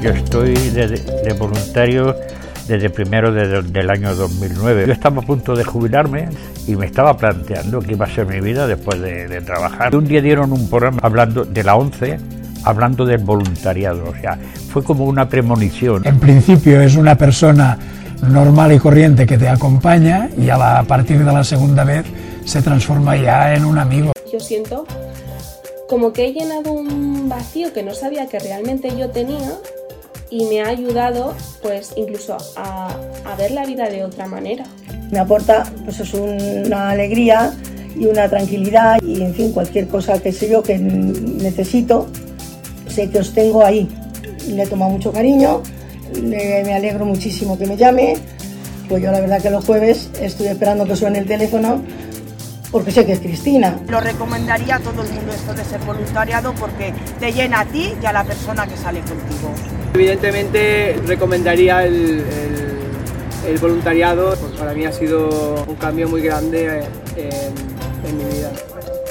Yo estoy de voluntario desde primero del año 2009. Yo estaba a punto de jubilarme y me estaba planteando qué iba a ser mi vida después de trabajar. Un día dieron un programa hablando de la ONCE, hablando del voluntariado, o sea, fue como una premonición. En principio es una persona normal y corriente que te acompaña y a partir de la segunda vez se transforma ya en un amigo. Yo siento como que he llenado un vacío que no sabía que realmente yo tenía y me ha ayudado pues incluso a ver la vida de otra manera. Me aporta pues es una alegría y una tranquilidad y en fin cualquier cosa que sé yo que necesito, sé que os tengo ahí. Le he tomado mucho cariño, me alegro muchísimo que me llame, pues yo la verdad que los jueves estoy esperando que suene el teléfono porque sé que es Cristina. Lo recomendaría a todo el mundo esto de ser voluntariado porque te llena a ti y a la persona que sale contigo. Evidentemente recomendaría el voluntariado, pues para mí ha sido un cambio muy grande en mi vida.